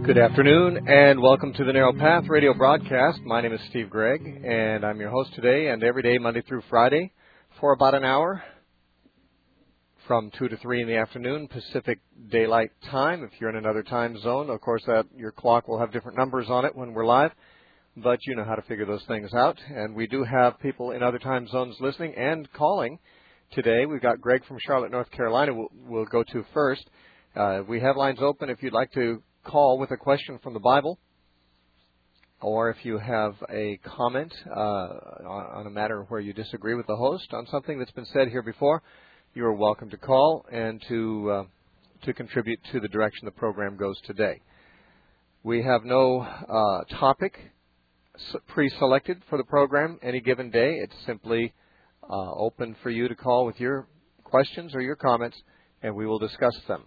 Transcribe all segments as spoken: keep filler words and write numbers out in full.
Good afternoon, and welcome to the Narrow Path radio broadcast. My name is Steve Gregg, and I'm your host today and every day, Monday through Friday, for about an hour from two to three in the afternoon, Pacific Daylight Time. If you're in another time zone, of course, that your clock will have different numbers on it when we're live, but you know how to figure those things out. And we do have people in other time zones listening and calling today. We've got Greg from Charlotte, North Carolina, we'll, we'll go to first. Uh, we have lines open if you'd like to call with a question from the Bible, or if you have a comment uh, on a matter where you disagree with the host on something that's been said here before, you are welcome to call and to uh, to contribute to the direction the program goes today. We have no uh, topic pre-selected for the program any given day. It's simply uh, open for you to call with your questions or your comments, and we will discuss them.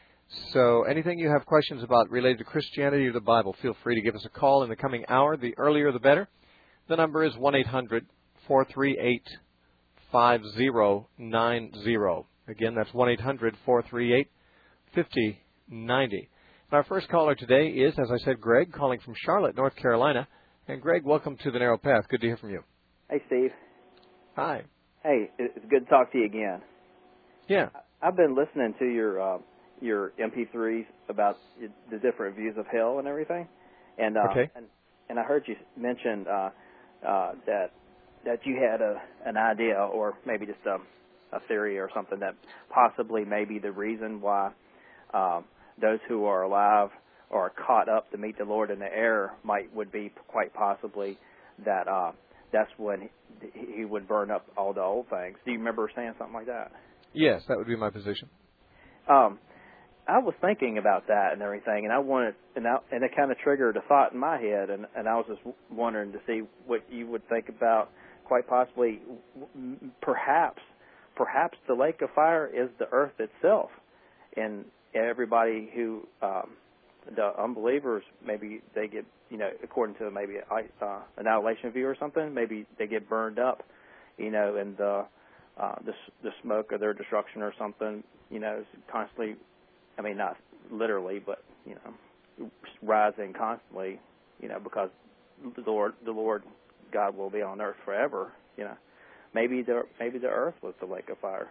So anything you have questions about related to Christianity or the Bible, feel free to give us a call in the coming hour. The earlier the better. The number is one eight hundred, four three eight, five zero nine zero. Again, that's one eight hundred, four three eight, five zero nine zero. And our first caller today is, as I said, Greg, calling from Charlotte, North Carolina. And Greg, welcome to the Narrow Path. Good to hear from you. Hey, Steve. Hi. Hey, it's good to talk to you again. Yeah. I've been listening to your uh, your M P threes about the different views of hell and everything, and uh, okay. and, and I heard you mention uh, uh, that that you had a an idea or maybe just a, a theory or something that possibly maybe the reason why um, those who are alive or are caught up to meet the Lord in the air might would be quite possibly that uh, that's when he, he would burn up all the old things. Do you remember saying something like that? Yes, that would be my position. Um, I was thinking about that and everything, and I wanted, and, I, and it kind of triggered a thought in my head, and, and I was just wondering to see what you would think about. Quite possibly, perhaps, perhaps the lake of fire is the earth itself, and everybody who, um, the unbelievers, maybe they get, you know, according to maybe a, uh, annihilation view or something, maybe they get burned up, you know, and the uh, the, the smoke of their destruction or something, you know, is constantly. I mean, not literally, but, you know, rising constantly, you know, because the Lord, the Lord God will be on earth forever, you know. Maybe the maybe the earth was the lake of fire.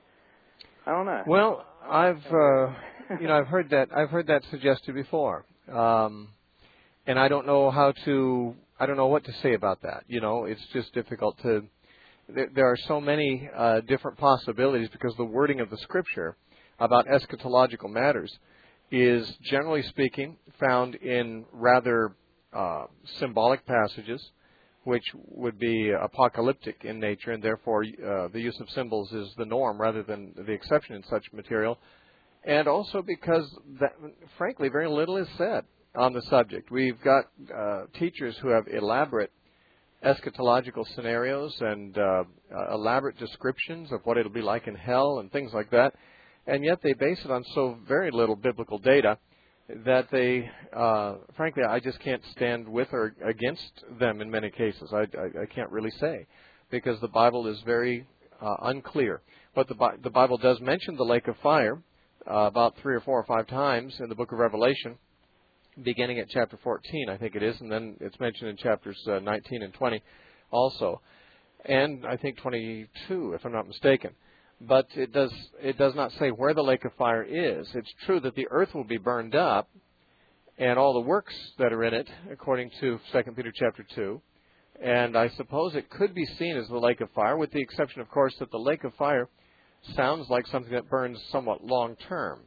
I don't know. Well, I've uh, you know I've heard that I've heard that suggested before, um, and I don't know how to I don't know what to say about that. You know, it's just difficult to. There, there are so many uh, different possibilities because the wording of the Scripture about eschatological matters is, generally speaking, found in rather uh, symbolic passages, which would be apocalyptic in nature, and therefore uh, the use of symbols is the norm rather than the exception in such material. And also because, that, frankly, very little is said on the subject. We've got uh, teachers who have elaborate eschatological scenarios and uh, uh, elaborate descriptions of what it'll be like in hell and things like that. And yet they base it on so very little biblical data that they, uh, frankly, I just can't stand with or against them in many cases. I, I, I can't really say, because the Bible is very uh, unclear. But the, the Bible does mention the lake of fire uh, about three or four or five times in the book of Revelation, beginning at chapter fourteen, I think it is, and then it's mentioned in chapters uh, nineteen and twenty also, and I think twenty-two, if I'm not mistaken. But it does it does not say where the lake of fire is. It's true that the earth will be burned up and all the works that are in it, according to Second Peter chapter two. And I suppose it could be seen as the lake of fire, with the exception, of course, that the lake of fire sounds like something that burns somewhat long-term.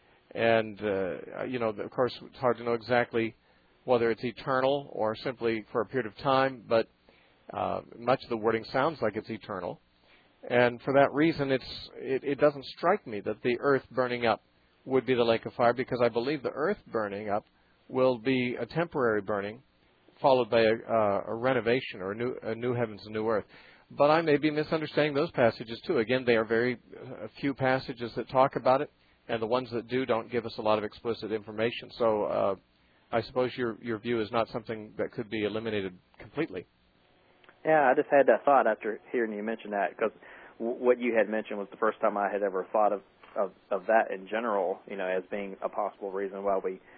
And, uh, you know, of course, it's hard to know exactly whether it's eternal or simply for a period of time, but uh, much of the wording sounds like it's eternal. And for that reason, it's it, it doesn't strike me that the earth burning up would be the lake of fire, because I believe the earth burning up will be a temporary burning, followed by a, uh, a renovation or a new, a new heavens and new earth. But I may be misunderstanding those passages too. Again, they are very uh, few passages that talk about it, and the ones that do don't give us a lot of explicit information. So uh, I suppose your your view is not something that could be eliminated completely. Yeah, I just had that thought after hearing you mention that, because w- what you had mentioned was the first time I had ever thought of, of, of that in general, you know, as being a possible reason why we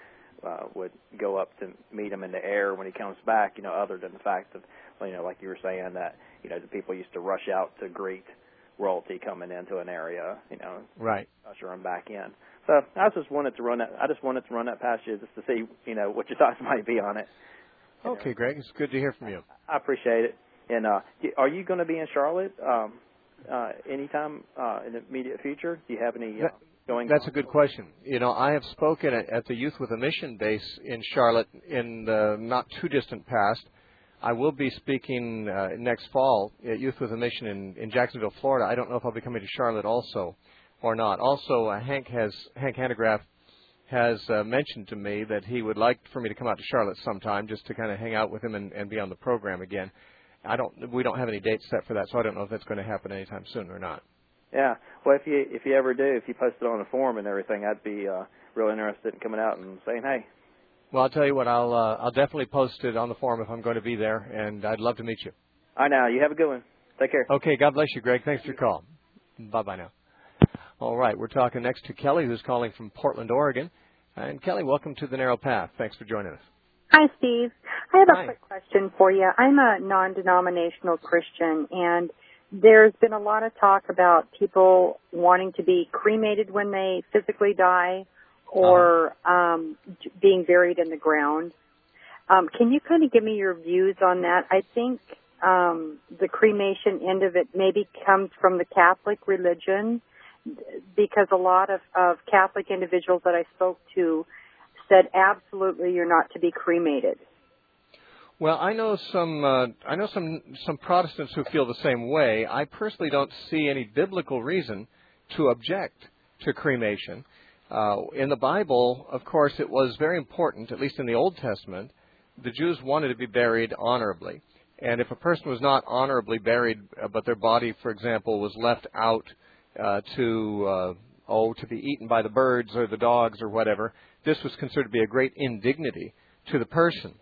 uh, would go up to meet him in the air when he comes back. You know, other than the fact of, you know, like you were saying that, you know, the people used to rush out to greet royalty coming into an area, you know, right, usher them back in. So I just wanted to run that. I just wanted to run that past you just to see, you know, what your thoughts might be on it. Okay, know. Greg, it's good to hear from you. I appreciate it. And uh, are you going to be in Charlotte um, uh, anytime uh, in the immediate future? Do you have any uh, going? That's on? a good question. You know, I have spoken at, at the Youth with a Mission base in Charlotte in the not too distant past. I will be speaking uh, next fall at Youth with a Mission in, in Jacksonville, Florida. I don't know if I'll be coming to Charlotte also or not. Also, uh, Hank has Hank Hanegraaff has uh, mentioned to me that he would like for me to come out to Charlotte sometime just to kind of hang out with him and, and be on the program again. I don't. We don't have any dates set for that, so I don't know if that's going to happen anytime soon or not. Yeah. Well, if you if you ever do, if you post it on the forum and everything, I'd be uh, real interested in coming out and saying hey. Well, I'll tell you what. I'll uh, I'll definitely post it on the forum if I'm going to be there, and I'd love to meet you. All right, now you have a good one. Take care. Okay. God bless you, Greg. Thanks for your call. Bye bye now. All right. We're talking next to Kelly, who's calling from Portland, Oregon. And Kelly, welcome to the Narrow Path. Thanks for joining us. Hi, Steve. I have a Hi. quick question for you. I'm a non-denominational Christian, and there's been a lot of talk about people wanting to be cremated when they physically die or uh-huh. um, being buried in the ground. Um, can you kind of give me your views on that? I think um, the cremation end of it maybe comes from the Catholic religion, because a lot of, of Catholic individuals that I spoke to said absolutely you're not to be cremated. Well, I know some uh, I know some some Protestants who feel the same way. I personally don't see any biblical reason to object to cremation. Uh, in the Bible, of course, it was very important, at least in the Old Testament, the Jews wanted to be buried honorably. And if a person was not honorably buried, uh, but their body, for example, was left out uh, to uh, oh to be eaten by the birds or the dogs or whatever, this was considered to be a great indignity to the person.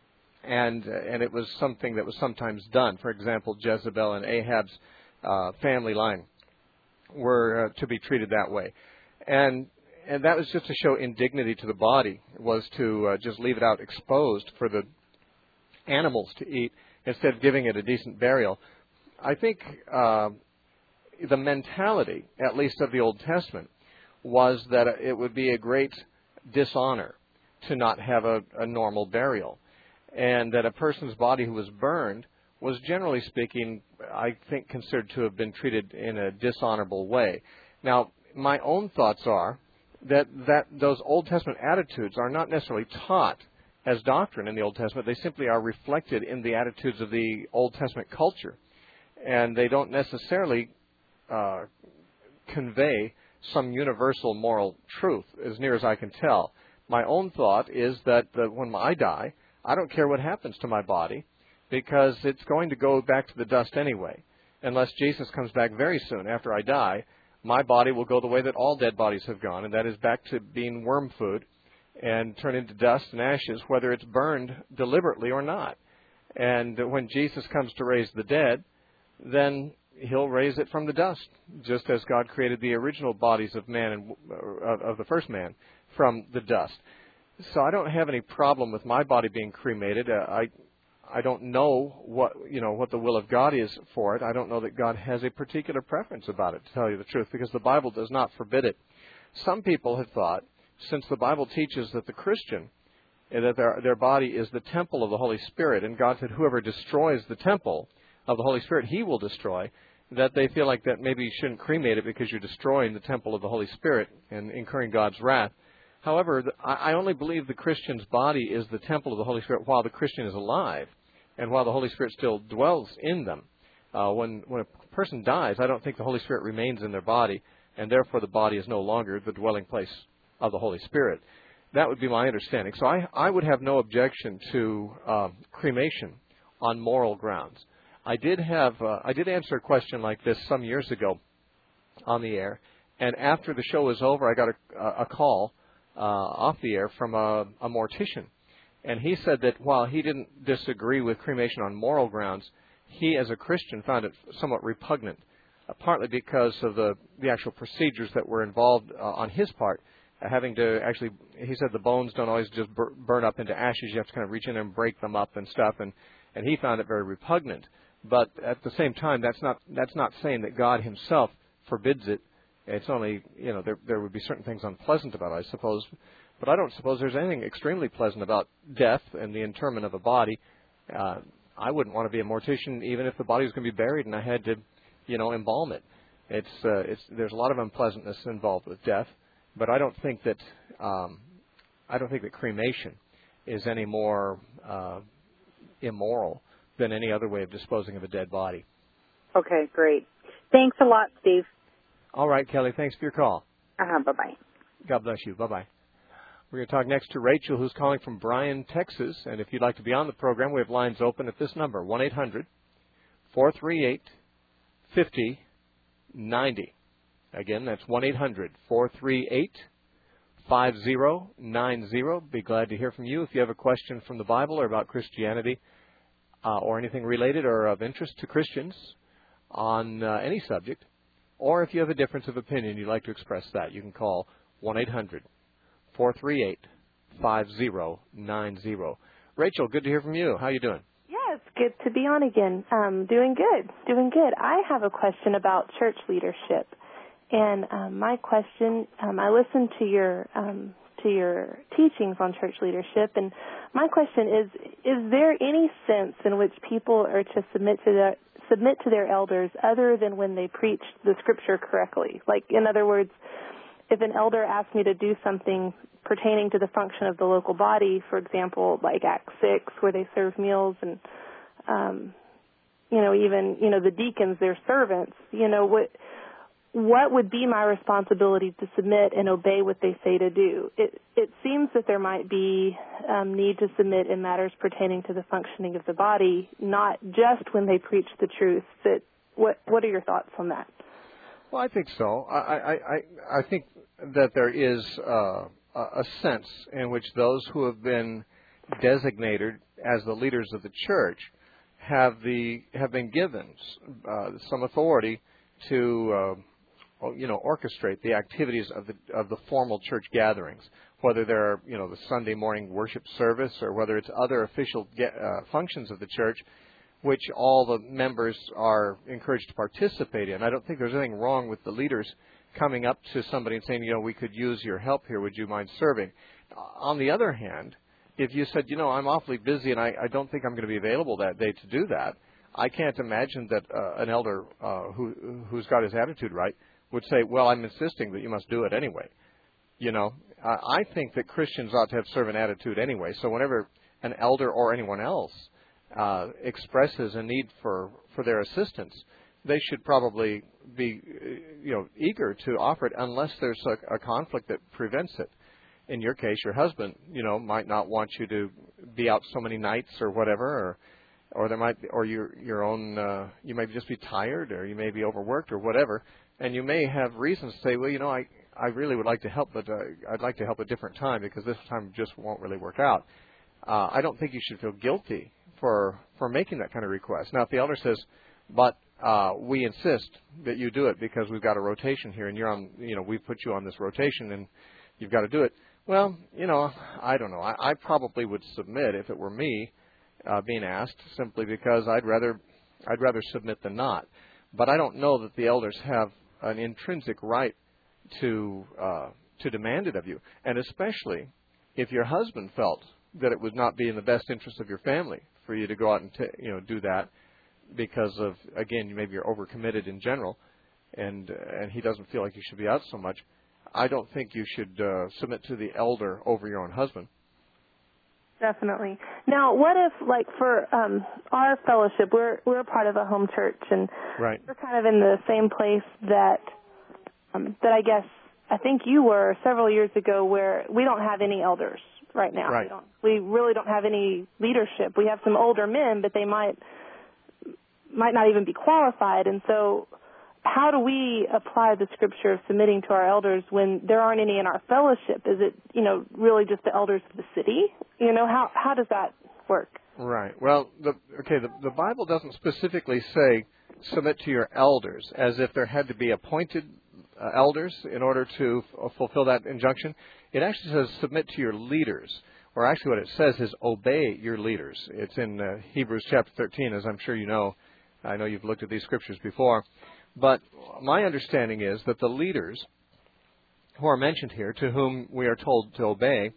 And uh, and it was something that was sometimes done. For example, Jezebel and Ahab's uh, family line were uh, to be treated that way. And and that was just to show indignity to the body, was to uh, just leave it out exposed for the animals to eat instead of giving it a decent burial. I think uh, the mentality, at least of the Old Testament, was that it would be a great dishonor to not have a, a normal burial, and that a person's body who was burned was, generally speaking, I think, considered to have been treated in a dishonorable way. Now, my own thoughts are that, that those Old Testament attitudes are not necessarily taught as doctrine in the Old Testament. They simply are reflected in the attitudes of the Old Testament culture, and they don't necessarily uh, convey some universal moral truth, as near as I can tell. My own thought is that uh, when I die, I don't care what happens to my body, because it's going to go back to the dust anyway. Unless Jesus comes back very soon after I die, my body will go the way that all dead bodies have gone, and that is back to being worm food and turn into dust and ashes, whether it's burned deliberately or not. And when Jesus comes to raise the dead, then he'll raise it from the dust, just as God created the original bodies of man and uh, of the first man from the dust. So I don't have any problem with my body being cremated. Uh, I I don't know what you know what the will of God is for it. I don't know that God has a particular preference about it, to tell you the truth, because the Bible does not forbid it. Some people have thought, since the Bible teaches that the Christian, that their their body is the temple of the Holy Spirit, and God said whoever destroys the temple of the Holy Spirit, he will destroy, that they feel like that maybe you shouldn't cremate it because you're destroying the temple of the Holy Spirit and incurring God's wrath. However, I only believe the Christian's body is the temple of the Holy Spirit while the Christian is alive and while the Holy Spirit still dwells in them. Uh, when, when a person dies, I don't think the Holy Spirit remains in their body, and therefore the body is no longer the dwelling place of the Holy Spirit. That would be my understanding. So I, I would have no objection to uh, cremation on moral grounds. I did have uh, I did answer a question like this some years ago on the air, and after the show was over, I got a, a call uh, off the air from a, a mortician, and he said that while he didn't disagree with cremation on moral grounds, he as a Christian found it somewhat repugnant, uh, partly because of the, the actual procedures that were involved uh, on his part having to actually, he said the bones don't always just bur- burn up into ashes. You have to kind of reach in and break them up and stuff, and, and he found it very repugnant. But at the same time, that's not that's not saying that God himself forbids it. It's only, you know, there there would be certain things unpleasant about it, I suppose. But I don't suppose there's anything extremely pleasant about death and the interment of a body. Uh, I wouldn't want to be a mortician even if the body was going to be buried and I had to, you know, embalm it. It's uh, it's there's a lot of unpleasantness involved with death, but I don't think that um, I don't think that cremation is any more uh, immoral than any other way of disposing of a dead body. Okay, great. Thanks a lot, Steve. All right, Kelly. Thanks for your call. Uh-huh, bye-bye. God bless you. Bye-bye. We're going to talk next to Rachel, who's calling from Bryan, Texas. And if you'd like to be on the program, we have lines open at this number, one eight hundred four three eight five zero nine zero. Again, that's one eight hundred four three eight five zero nine zero. Be glad to hear from you if you have a question from the Bible or about Christianity uh, or anything related or of interest to Christians on uh, any subject. Or if you have a difference of opinion, you'd like to express that, you can call one eight hundred four three eight five zero nine zero. Rachel, good to hear from you. How are you doing? Yeah, it's good to be on again. Um, doing good, doing good. I have a question about church leadership. And um, my question, um, I listened to your um, to your teachings on church leadership, and my question is: is there any sense in which people are to submit to their submit to their elders other than when they preach the Scripture correctly? Like, in other words, if an elder asks me to do something pertaining to the function of the local body, for example, like Acts six, where they serve meals, and um, you know, even you know the deacons, they're servants. You know what? What would be my responsibility to submit and obey what they say to do? It, it seems that there might be um, need to submit in matters pertaining to the functioning of the body, not just when they preach the truth. That what what are your thoughts on that? Well, I think so. I I I, I think that there is uh, a sense in which those who have been designated as the leaders of the church have the have been given uh, some authority to. Uh, you know, orchestrate the activities of the of the formal church gatherings, whether they're, you know, the Sunday morning worship service or whether it's other official get, uh, functions of the church, which all the members are encouraged to participate in. I don't think there's anything wrong with the leaders coming up to somebody and saying, you know, we could use your help here. Would you mind serving? On the other hand, if you said, you know, I'm awfully busy and I, I don't think I'm going to be available that day to do that, I can't imagine that uh, an elder uh, who who's got his attitude right would say, well, I'm insisting that you must do it anyway. You know, uh, I think that Christians ought to have servant attitude anyway. So whenever an elder or anyone else uh, expresses a need for, for their assistance, they should probably be, you know, eager to offer it unless there's a, a conflict that prevents it. In your case, your husband, you know, might not want you to be out so many nights or whatever, or or there might be, or your your own, uh, you may just be tired, or you may be overworked, or whatever. And you may have reasons to say, well, you know, I, I really would like to help, but uh, I'd like to help a different time because this time just won't really work out. Uh, I don't think you should feel guilty for for making that kind of request. Now, if the elder says, but uh, we insist that you do it because we've got a rotation here and you're on, you know, we put you on this rotation and you've got to do it. Well, you know, I don't know. I, I probably would submit if it were me uh, being asked, simply because I'd rather I'd rather submit than not. But I don't know that the elders have an intrinsic right to uh, to demand it of you, and especially if your husband felt that it would not be in the best interest of your family for you to go out and t- you know do that because of, again, maybe you're overcommitted in general, and uh, and he doesn't feel like you should be out so much. I don't think you should uh, submit to the elder over your own husband. Definitely. Now, what if, like, for um, our fellowship, we're we're a part of a home church, and right. we're kind of in the same place that um, that I guess I think you were several years ago, where we don't have any elders right now. Right. We don't. We really don't have any leadership. We have some older men, but they might might not even be qualified, and so. How do we apply the scripture of submitting to our elders when there aren't any in our fellowship? Is it, you know, really just the elders of the city? You know, how how does that work? Right. Well, the, okay, the, the Bible doesn't specifically say submit to your elders as if there had to be appointed uh, elders in order to f- fulfill that injunction. It actually says submit to your leaders, or actually what it says is obey your leaders. It's in uh, Hebrews chapter thirteen, as I'm sure you know. I know you've looked at these scriptures before. But my understanding is that the leaders who are mentioned here, to whom we are told to obey,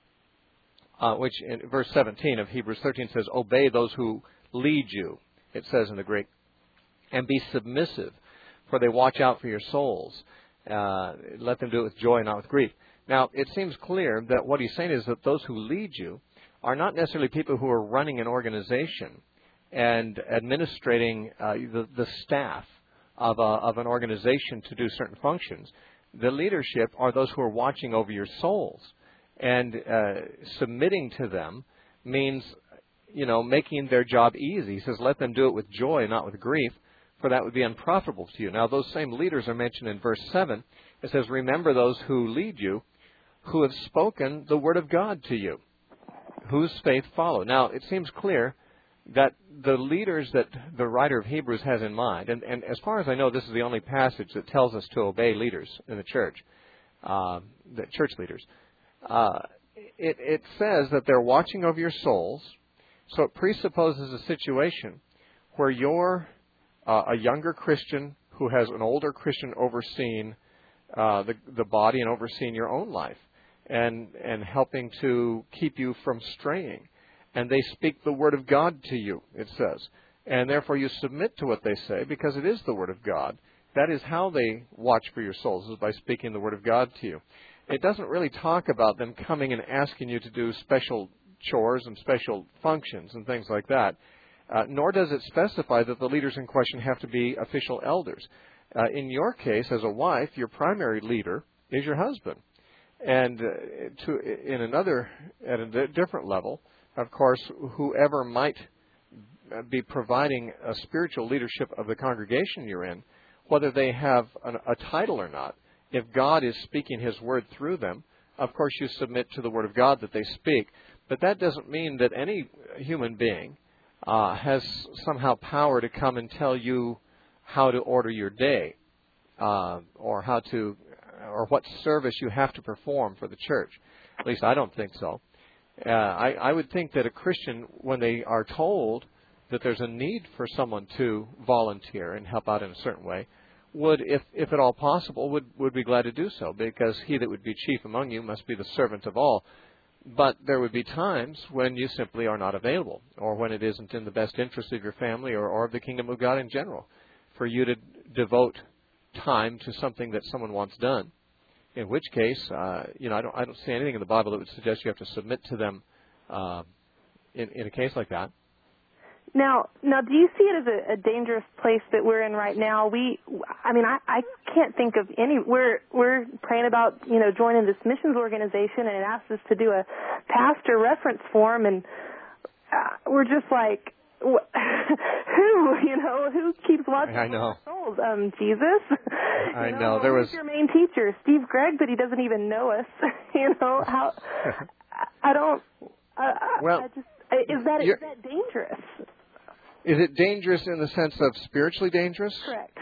uh, which in verse seventeen of Hebrews thirteen says, obey those who lead you, it says in the Greek, and be submissive, for they watch out for your souls. Uh, let them do it with joy, not with grief. Now, it seems clear that what he's saying is that those who lead you are not necessarily people who are running an organization and administrating uh, the, the staff of, a, of an organization to do certain functions. The leadership are those who are watching over your souls. And uh, submitting to them means, you know, making their job easy. He says, let them do it with joy, not with grief, for that would be unprofitable to you. Now, those same leaders are mentioned in verse seven. It says, remember those who lead you, who have spoken the word of God to you, whose faith follow. Now, it seems clear that the leaders that the writer of Hebrews has in mind, and, and as far as I know, this is the only passage that tells us to obey leaders in the church, uh, the church leaders. Uh, it, it says that they're watching over your souls, so it presupposes a situation where you're uh, a younger Christian who has an older Christian overseeing uh, the, the body and overseeing your own life and, and helping to keep you from straying. And they speak the word of God to you, it says. And therefore you submit to what they say because it is the word of God. That is how they watch for your souls, is by speaking the word of God to you. It doesn't really talk about them coming and asking you to do special chores and special functions and things like that. Uh, nor does it specify that the leaders in question have to be official elders. Uh, in your case, as a wife, your primary leader is your husband. And uh, to, in another, at a d- different level, of course, whoever might be providing a spiritual leadership of the congregation you're in, whether they have an, a title or not, if God is speaking His word through them, of course you submit to the word of God that they speak. But that doesn't mean that any human being uh, has somehow power to come and tell you how to order your day, uh, or how to, or what service you have to perform for the church. At least I don't think so. Uh, I, I would think that a Christian, when they are told that there's a need for someone to volunteer and help out in a certain way, would, if, if at all possible, would, would be glad to do so, because he that would be chief among you must be the servant of all. But there would be times when you simply are not available, or when it isn't in the best interest of your family or, or of the kingdom of God in general, for you to devote time to something that someone wants done. In which case, uh, you know, I don't, I don't see anything in the Bible that would suggest you have to submit to them uh, in, in a case like that. Now, now, do you see it as a, a dangerous place that we're in right now? We, I mean, I, I can't think of any. We're we're praying about, you know, joining this missions organization, and it asks us to do a pastor reference form, and uh, we're just like, who, you know, who keeps watching I know. our souls? Um, Jesus. I you know, know. There was your main teacher, Steve Gregg, but he doesn't even know us. you know how? I don't. I, well, I just is that is that dangerous? Is it dangerous in the sense of spiritually dangerous? Correct.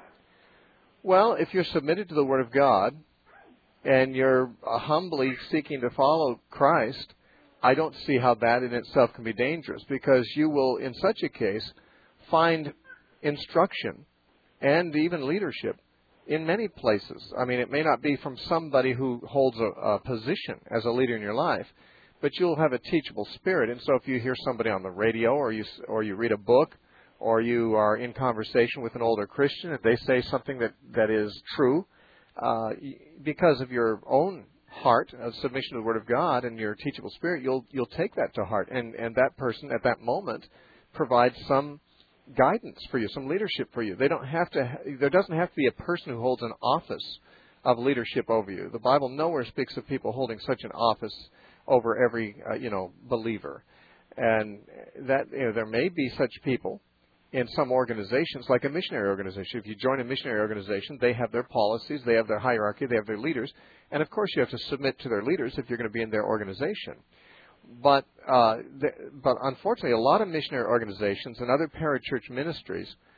Well, if you're submitted to the Word of God and you're uh, humbly seeking to follow Christ, I don't see how that in itself can be dangerous, because you will, in such a case, find instruction and even leadership in many places. I mean, it may not be from somebody who holds a, a position as a leader in your life, but you'll have a teachable spirit. And so if you hear somebody on the radio, or you or you read a book, or you are in conversation with an older Christian, and they say something that, that is true, uh, because of your own heart of submission to the Word of God and your teachable spirit, you'll you'll take that to heart. And, and that person at that moment provides some guidance for you, some leadership for you. They don't have to. There doesn't have to be a person who holds an office of leadership over you. The Bible nowhere speaks of people holding such an office over every, uh, you know, believer. And that, you know, there may be such people in some organizations, like a missionary organization. If you join a missionary organization, they have their policies, they have their hierarchy, they have their leaders. And, of course, you have to submit to their leaders if you're going to be in their organization. But, uh, the, but unfortunately, a lot of missionary organizations and other parachurch ministries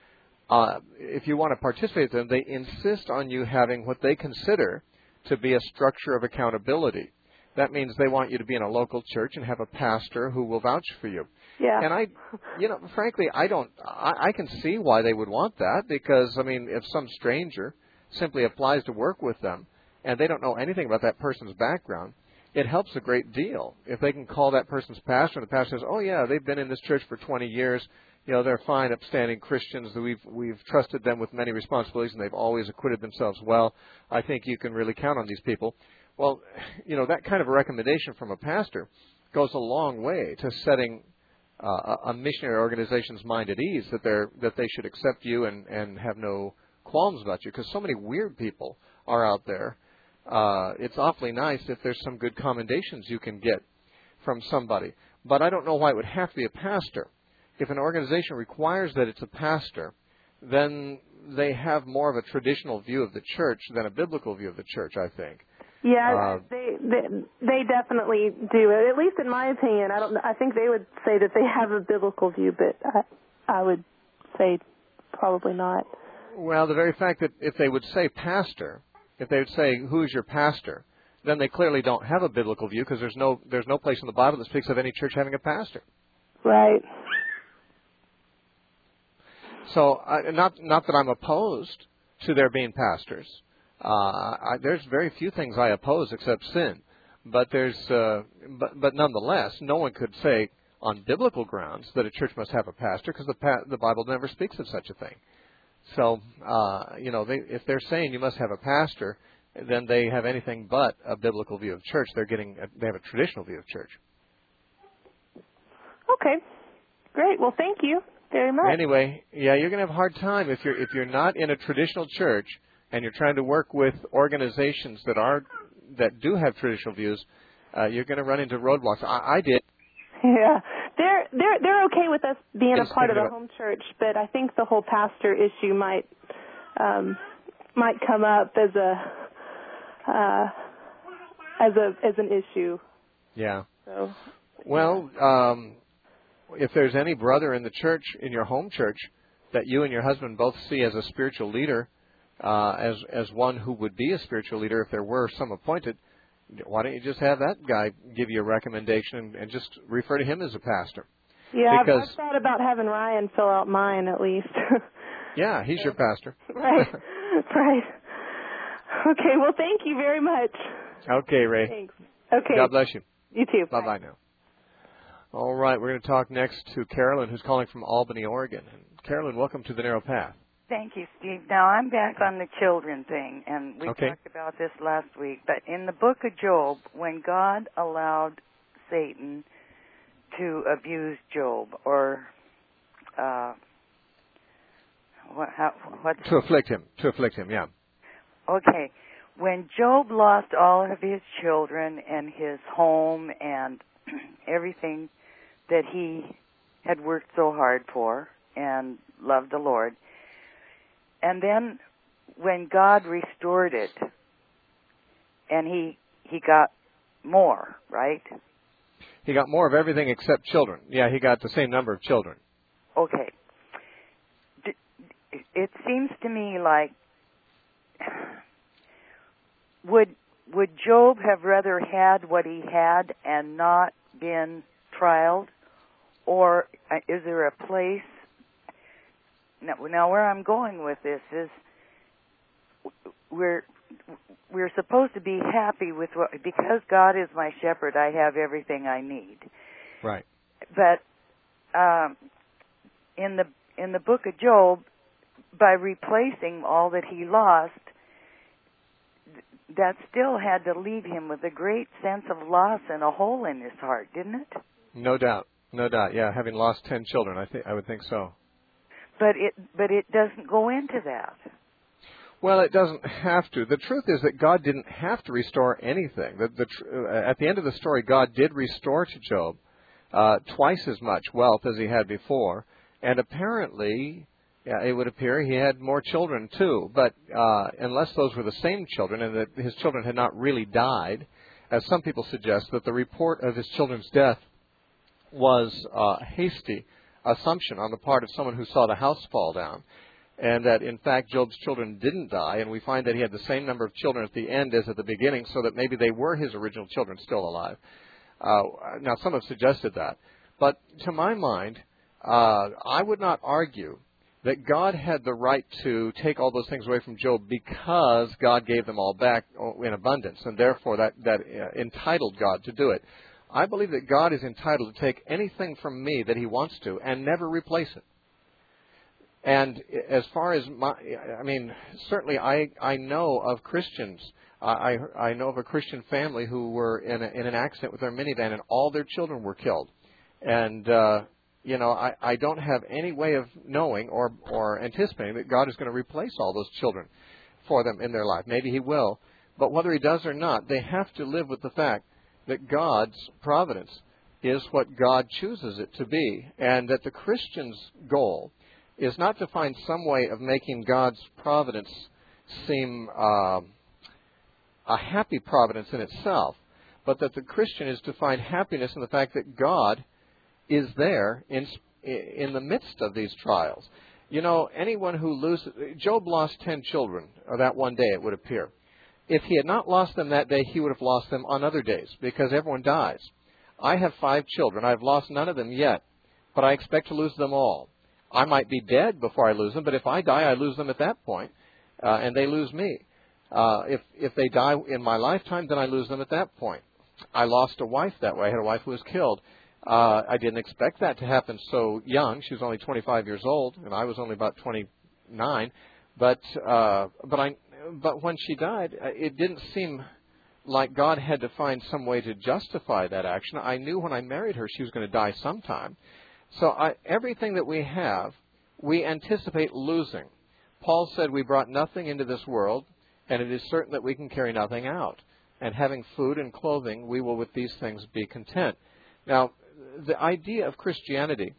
uh, if you want to participate in them, they insist on you having what they consider to be a structure of accountability. That means they want you to be in a local church and have a pastor who will vouch for you. Yeah. And I, you know, frankly, I don't, I, I can see why they would want that, because, I mean, if some stranger simply applies to work with them and they don't know anything about that person's background, it helps a great deal. If they can call that person's pastor and the pastor says, oh, yeah, they've been in this church for twenty years, you know, they're fine, upstanding Christians, we've, we've trusted them with many responsibilities and they've always acquitted themselves well, I think you can really count on these people. Well, you know, that kind of a recommendation from a pastor goes a long way to setting uh, a missionary organization's mind at ease that they're that they should accept you and, and have no qualms about you, because so many weird people are out there. Uh, it's awfully nice if there's some good commendations you can get from somebody. But I don't know why it would have to be a pastor. If an organization requires that it's a pastor, then they have more of a traditional view of the church than a biblical view of the church, I think. Yeah, Uh, they, they they definitely do. At least in my opinion, I don't. I think they would say that they have a biblical view, but I, I would say probably not. Well, the very fact that if they would say pastor, if they would say who's your pastor, then they clearly don't have a biblical view, because there's no there's no place in the Bible that speaks of any church having a pastor. Right. So, uh, not not that I'm opposed to there being pastors. Uh, I, there's very few things I oppose except sin, but there's, uh, but, but nonetheless, no one could say on biblical grounds that a church must have a pastor, because the pa- the Bible never speaks of such a thing. So, uh, you know, they, if they're saying you must have a pastor, then they have anything but a biblical view of church. They're getting, a, they have a traditional view of church. Okay, great. Well, thank you very much. Anyway, yeah, you're going to have a hard time if you're if you're not in a traditional church and you're trying to work with organizations that are that do have traditional views. Uh, you're going to run into roadblocks. I, I did. Yeah, they're they're they're okay with us being Yes, a part of the about- home church, but I think the whole pastor issue might um, might come up as a uh, as a as an issue. Yeah. So. Well, um, if there's any brother in the church, in your home church, that you and your husband both see as a spiritual leader, uh, as as one who would be a spiritual leader if there were some appointed, why don't you just have that guy give you a recommendation and, and just refer to him as a pastor? Yeah, I've, because, I've thought about having Ryan fill out mine at least. Yeah, he's your pastor. Right, right. Okay, well, thank you very much. Okay, Ray. Thanks. Okay. God bless you. You too. Bye-bye now. All right, we're going to talk next to Carolyn, who's calling from Albany, Oregon. And Carolyn, welcome to the Narrow Path. Thank you, Steve. Now, I'm back on the children thing, and we okay. talked about this last week. But in the book of Job, when God allowed Satan to abuse Job, or uh, what? How, what? To afflict him. To afflict him, yeah. Okay. When Job lost all of his children and his home and everything that he had worked so hard for and loved the Lord, and then when God restored it, and he he got more, right? He got more of everything except children. Yeah, he got the same number of children. Okay. It seems to me like would would Job have rather had what he had and not been trialed, or is there a place? Now, now where I'm going with this is we're we're supposed to be happy with what, because God is my shepherd, I have everything I need. Right. But um, in the in the book of Job, by replacing all that he lost, that still had to leave him with a great sense of loss and a hole in his heart, didn't it? No doubt. No doubt. Yeah, having lost ten children, I think I would think so. But it but it doesn't go into that. Well, it doesn't have to. The truth is that God didn't have to restore anything. The, the, uh, at the end of the story, God did restore to Job uh, twice as much wealth as he had before, and apparently, yeah, it would appear he had more children too. But uh, unless those were the same children and that his children had not really died, as some people suggest, that the report of his children's death was uh, hasty assumption on the part of someone who saw the house fall down. and that, in fact, Job's children didn't die, and we find that he had the same number of children at the end as at the beginning, so that maybe they were his original children still alive. Uh, now, some have suggested that. But to my mind, uh, I would not argue that God had the right to take all those things away from Job because God gave them all back in abundance, and therefore that, that uh, entitled God to do it. I believe that God is entitled to take anything from me that he wants to and never replace it. And as far as my, I mean, certainly I, I know of Christians, I, I know of a Christian family who were in, a, in an accident with their minivan and all their children were killed. And, uh, you know, I, I don't have any way of knowing or, or anticipating that God is going to replace all those children for them in their life. Maybe he will. But whether he does or not, they have to live with the fact that God's providence is what God chooses it to be. And that the Christian's goal is not to find some way of making God's providence seem uh, a happy providence in itself, but that the Christian is to find happiness in the fact that God is there in in the midst of these trials. You know, anyone who loses... Job lost ten children that one day, it would appear. If he had not lost them that day, he would have lost them on other days, because everyone dies. I have five children. I've lost none of them yet, but I expect to lose them all. I might be dead before I lose them, but if I die, I lose them at that point, uh, and they lose me. Uh, if if they die in my lifetime, then I lose them at that point. I lost a wife that way. I had a wife who was killed. Uh, I didn't expect that to happen so young. She was only twenty-five years old, and I was only about twenty-nine. But uh, but I but when she died, it didn't seem like God had to find some way to justify that action. I knew when I married her she was going to die sometime. So I, everything that we have, we anticipate losing. Paul said we brought nothing into this world, and it is certain that we can carry nothing out. And having food and clothing, we will with these things be content. Now, the idea of Christianity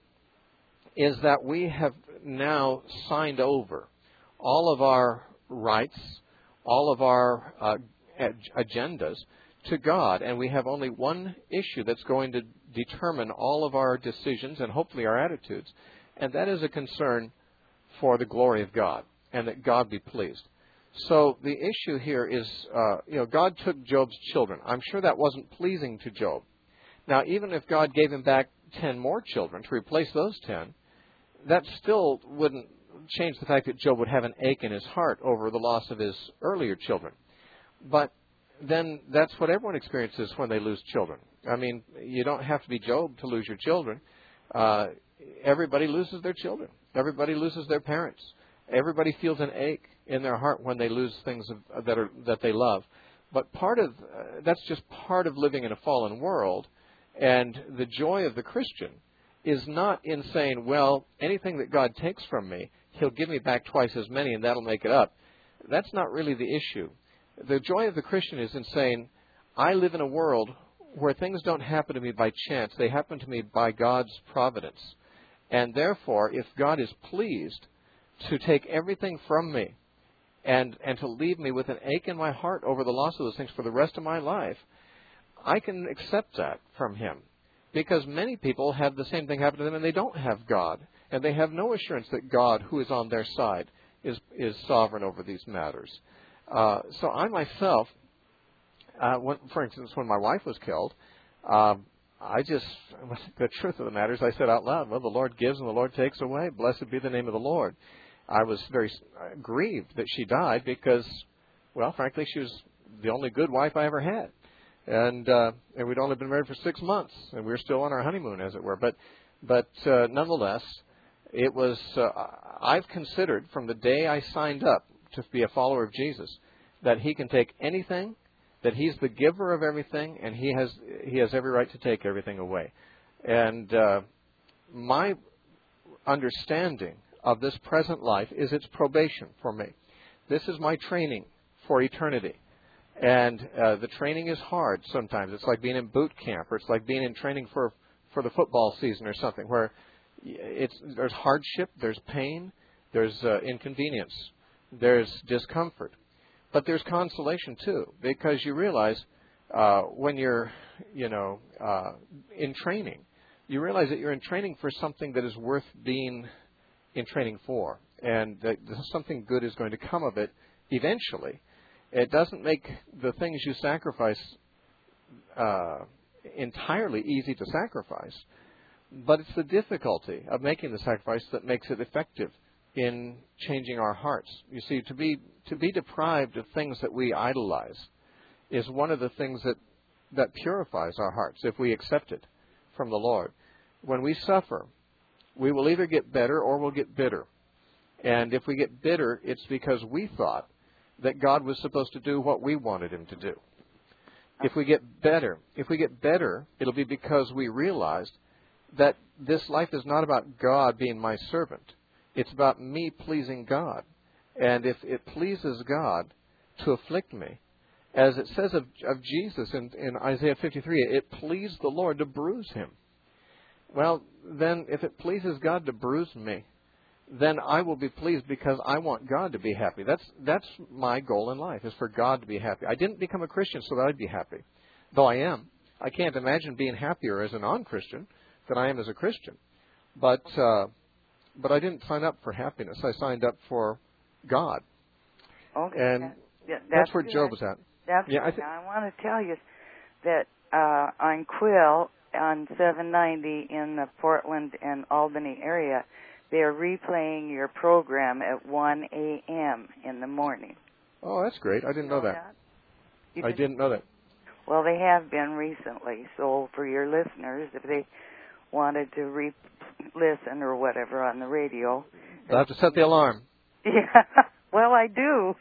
is that we have now signed over all of our rights, all of our uh, agendas to God, and we have only one issue that's going to determine all of our decisions and hopefully our attitudes, and that is a concern for the glory of God and that God be pleased. So the issue here is, uh, you know, God took Job's children. I'm sure that wasn't pleasing to Job. Now, even if God gave him back ten more children to replace those ten, that still wouldn't change the fact that Job would have an ache in his heart over the loss of his earlier children. But then that's what everyone experiences when they lose children. I mean, you don't have to be Job to lose your children. Uh, everybody loses their children. Everybody loses their parents. Everybody feels an ache in their heart when they lose things of, that are that they love. But part of uh, that's just part of living in a fallen world. And the joy of the Christian is not in saying, well, anything that God takes from me, he'll give me back twice as many and that'll make it up. That's not really the issue. The joy of the Christian is in saying, I live in a world where things don't happen to me by chance. They happen to me by God's providence. And therefore, if God is pleased to take everything from me and, and to leave me with an ache in my heart over the loss of those things for the rest of my life, I can accept that from him. Because many people have the same thing happen to them and they don't have God. And they have no assurance that God, who is on their side, is, is sovereign over these matters. Uh, so I myself, uh, when, for instance, when my wife was killed, uh, I just, the truth of the matter is I said out loud, well, the Lord gives and the Lord takes away. Blessed be the name of the Lord. I was very grieved that she died because, well, frankly, she was the only good wife I ever had. And, uh, and we'd only been married for six months, and we were still on our honeymoon, as it were. But, but uh, nonetheless, it was, uh, I've considered from the day I signed up to be a follower of Jesus, that he can take anything, that he's the giver of everything, and he has he has every right to take everything away. And uh, my understanding of this present life is its probation for me. This is my training for eternity. And uh, the training is hard sometimes. It's like being in boot camp, or it's like being in training for, for the football season or something, where it's there's hardship, there's pain, there's uh, inconvenience. There's discomfort, but there's consolation too, because you realize uh, when you're, you know, uh, in training, you realize that you're in training for something that is worth being in training for. and that something good is going to come of it eventually. It doesn't make the things you sacrifice uh, entirely easy to sacrifice, but it's the difficulty of making the sacrifice that makes it effective in changing our hearts. You see, to be to be deprived of things that we idolize is one of the things that, that purifies our hearts if we accept it from the Lord. When we suffer, we will either get better or we'll get bitter. And if we get bitter, it's because we thought that God was supposed to do what we wanted him to do. If we get better, if we get better, it'll be because we realized that this life is not about God being my servant. It's about me pleasing God. And if it pleases God to afflict me, as it says of, of Jesus in, in Isaiah fifty-three, it pleased the Lord to bruise him. Well, then if it pleases God to bruise me, then I will be pleased because I want God to be happy. That's that's my goal in life, is for God to be happy. I didn't become a Christian so that I'd be happy, though I am. I can't imagine being happier as a non-Christian than I am as a Christian. But uh, but I didn't sign up for happiness. I signed up for God. Okay. And that, yeah, that's, that's where good. Job was at. That's yeah, good. I, th- now, I want to tell you that uh, on Quill, on seven ninety in the Portland and Albany area, they're replaying your program at one a.m. in the morning. Oh, that's great. I didn't know, know that. that? I didn't? didn't know that. Well, they have been recently. So for your listeners, if they wanted to re-listen or whatever on the radio. They'll have to set the alarm. Yeah. Well, I do.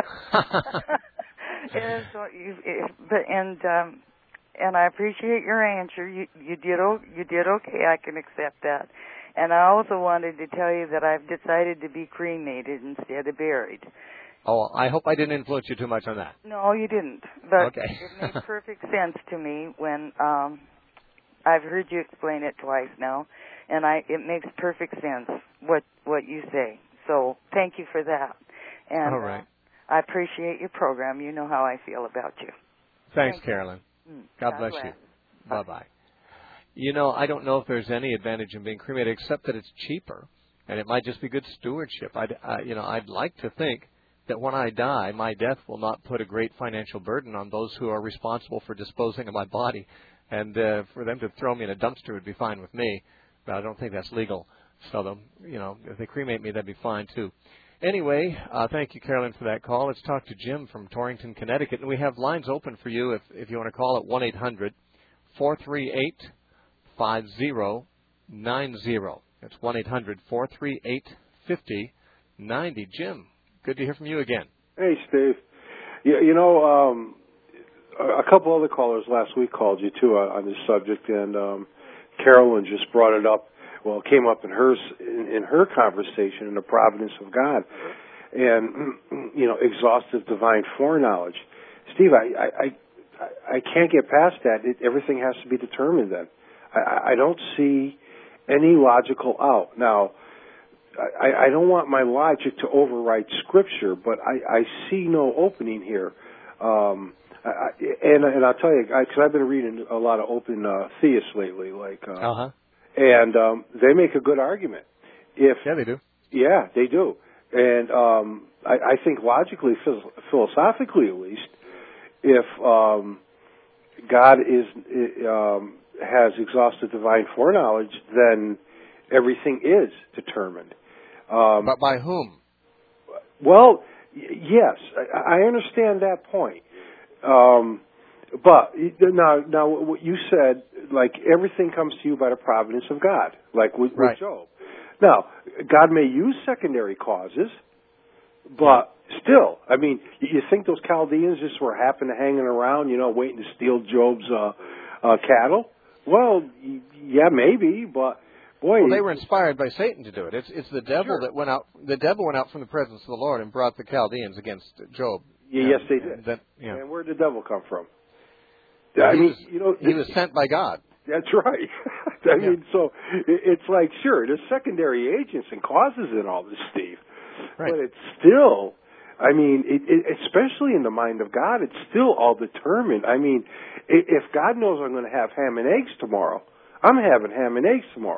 and, so you, but, and, um, and I appreciate your answer. You, you, did, you did okay. I can accept that. And I also wanted to tell you that I've decided to be cremated instead of buried. Oh, I hope I didn't influence you too much on that. No, you didn't. But okay. It made perfect sense to me when um, I've heard you explain it twice now, and I it makes perfect sense what what you say. So thank you for that. And all right. uh, I appreciate your program. You know how I feel about you. Thanks, Thank Carolyn. you. God, God bless, bless you. Bye bye. You know, I don't know if there's any advantage in being cremated except that it's cheaper, and it might just be good stewardship. I'd, uh, you know, I'd like to think that when I die, my death will not put a great financial burden on those who are responsible for disposing of my body, and uh, for them to throw me in a dumpster would be fine with me, but I don't think that's legal. So, the, you know, if they cremate me, that'd be fine too. Anyway, uh, thank you, Carolyn, for that call. Let's talk to Jim from Torrington, Connecticut, and we have lines open for you if if you want to call at one eight hundred four three eight five zero nine zero. That's one eight hundred four three eight five zero nine zero. Jim, good to hear from you again. Hey, Steve. You, you know, um, a couple other callers last week called you, too, on, on this subject, and um, Carolyn just brought it up. Well, it came up in her, in, in her conversation in the providence of God and, you know, exhaustive divine foreknowledge. Steve, I, I, I, I can't get past that. It, everything has to be determined then. I, I don't see any logical out. Now, I, I don't want my logic to override Scripture, but I, I see no opening here. Um, I, and, and I'll tell you, because I've been reading a lot of open uh, theists lately, like, uh, uh-huh. and um, they make a good argument. If yeah, they do. Yeah, they do. And um, I, I think logically, philosophically at least, if um, God is um, has exhausted divine foreknowledge, then everything is determined. Um, but by whom? Well, y- yes, I, I understand that point. Um, but now, now, what you said, like everything comes to you by the providence of God, like with, right. with Job. Now, God may use secondary causes, but still, I mean, you think those Chaldeans just were happen to hanging around, you know, waiting to steal Job's uh, uh, cattle? Well, yeah, maybe, but boy, well, they were inspired by Satan to do it. It's it's the devil sure. that went out. The devil went out from the presence of the Lord and brought the Chaldeans against Job. Yeah, and, yes, they did. And, that, yeah. and where did the devil come from? Well, I he mean, was, you know, he was sent by God. That's right. I yeah. mean, so it's like, sure, there's secondary agents and causes in all this, Steve. Right. But it's still, I mean, it, it, especially in the mind of God, it's still all determined. I mean, if God knows I'm going to have ham and eggs tomorrow, I'm having ham and eggs tomorrow.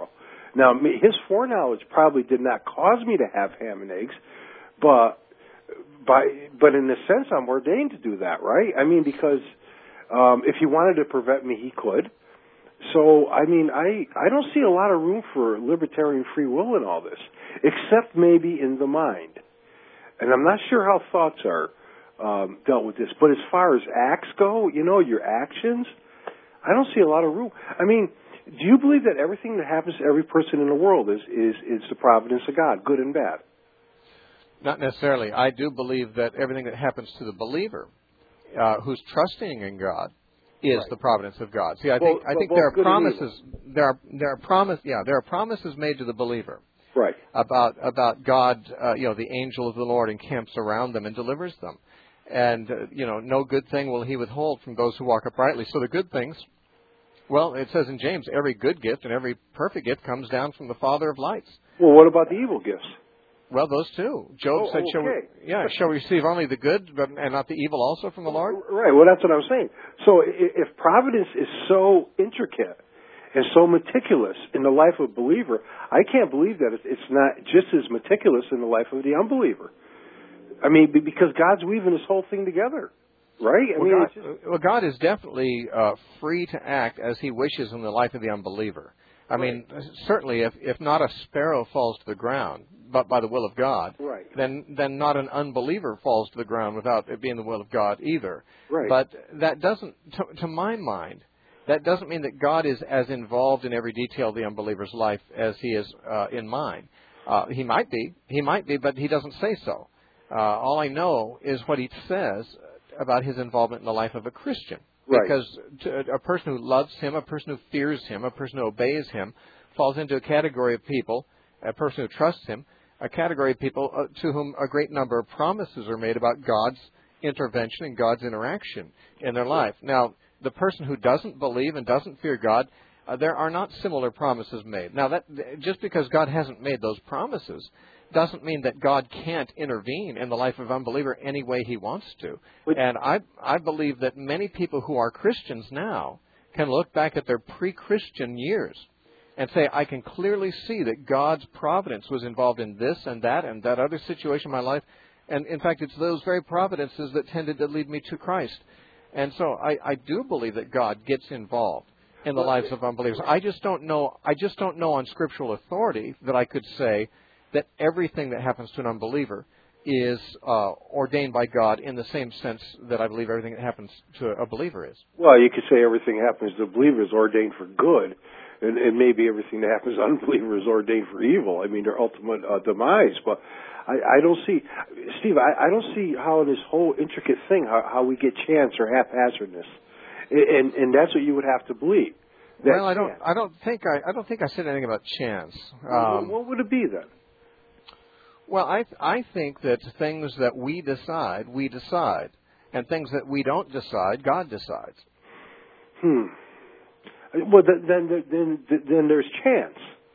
Now, his foreknowledge probably did not cause me to have ham and eggs, but by but in a sense, I'm ordained to do that, right? I mean, because um, if he wanted to prevent me, he could. So, I mean, I, I don't see a lot of room for libertarian free will in all this, except maybe in the mind. And I'm not sure how thoughts are um, dealt with this. But as far as acts go, you know, your actions, I don't see a lot of room. I mean, do you believe that everything that happens to every person in the world is, is, is the providence of God, good and bad? Not necessarily. I do believe that everything that happens to the believer uh, who's trusting in God is right. the providence of God. See, I well, think I well, think well, there are promises. There are there are promise. Yeah, there are promises made to the believer. Right. About about God. Uh, you know, the angel of the Lord encamps around them and delivers them, and uh, you know, no good thing will He withhold from those who walk uprightly. So the good things. Well, it says in James, every good gift and every perfect gift comes down from the Father of lights. Well, what about the evil gifts? Well, those two. Job oh, said, okay. shall we, yeah, shall we receive only the good but, and not the evil also from the Lord? Right. Well, that's what I'm saying. So if providence is so intricate and so meticulous in the life of a believer, I can't believe that it's not just as meticulous in the life of the unbeliever. I mean, because God's weaving this whole thing together. Right? I well, mean, God, it's just... well, God is definitely uh, free to act as He wishes in the life of the unbeliever. I right. mean, certainly, if, if not a sparrow falls to the ground, but by the will of God, right. then then not an unbeliever falls to the ground without it being the will of God either. Right. But that doesn't, to, to my mind, that doesn't mean that God is as involved in every detail of the unbeliever's life as He is uh, in mine. Uh, he might be, He might be, but He doesn't say so. Uh, all I know is what He says about His involvement in the life of a Christian. Right. Because to, a person who loves Him, a person who fears Him, a person who obeys Him, falls into a category of people, a person who trusts Him, a category of people uh, to whom a great number of promises are made about God's intervention and God's interaction in their life. Now, the person who doesn't believe and doesn't fear God, uh, there are not similar promises made. Now, that just because God hasn't made those promises doesn't mean that God can't intervene in the life of an unbeliever any way He wants to. And I, I believe that many people who are Christians now can look back at their pre-Christian years and say, I can clearly see that God's providence was involved in this and that and that other situation in my life. And, in fact, it's those very providences that tended to lead me to Christ. And so I, I do believe that God gets involved in the lives of unbelievers. I just don't know, I just don't know on scriptural authority that I could say that everything that happens to an unbeliever is uh, ordained by God in the same sense that I believe everything that happens to a believer is. Well, you could say everything that happens to a believer is ordained for good, and, and maybe everything that happens to unbelievers is ordained for evil. I mean, their ultimate uh, demise. But I, I don't see, Steve, I, I don't see how in this whole intricate thing, how, how we get chance or haphazardness. And, and that's what you would have to believe. Well, I don't, I don't think I, I don't think I said anything about chance. Um, well, what would it be then? Well, I I think that things that we decide, we decide, and things that we don't decide, God decides. Hmm. Well, then then then, then there's chance.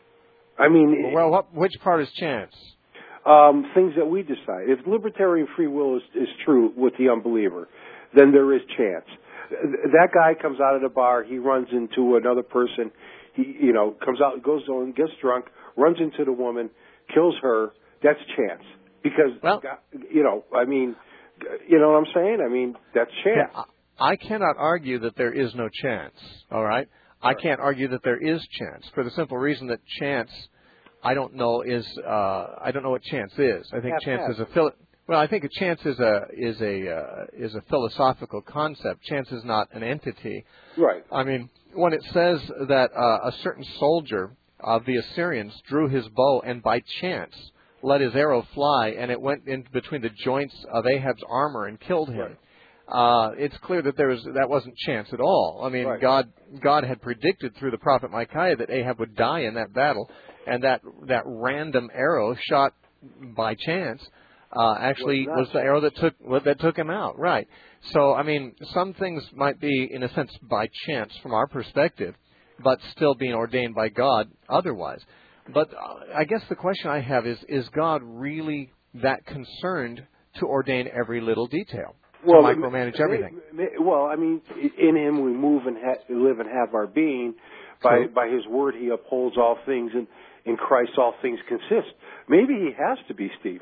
I mean, well, what, which part is chance? Um, things that we decide. If libertarian free will is, is true with the unbeliever, then there is chance. That guy comes out of the bar, he runs into another person, he you know comes out, goes on, gets drunk, runs into the woman, kills her. That's chance. Because, well, you know, I mean, you know what I'm saying? I mean, that's chance. Yeah, I cannot argue that there is no chance, all right? I right. can't argue that there is chance for the simple reason that chance, I don't know, is, uh, I don't know what chance is. I think half, chance half. is a, philo- well, I think a chance is a, is a, uh, is a philosophical concept. Chance is not an entity. Right. I mean, when it says that uh, a certain soldier of the Assyrians drew his bow and by chance let his arrow fly, and it went in between the joints of Ahab's armor and killed him. Right. Uh, it's clear that there was that wasn't chance at all. I mean, right. God God had predicted through the prophet Micaiah that Ahab would die in that battle, and that that random arrow shot by chance uh, actually was, was the arrow that took that took him out. Right. So, I mean, some things might be in a sense by chance from our perspective, but still being ordained by God otherwise. But I guess the question I have is, is God really that concerned to ordain every little detail, well, to micromanage everything? Well, I mean, in Him we move and ha- live and have our being, By True. by His word, He upholds all things, and in Christ all things consist. Maybe He has to be, Steve.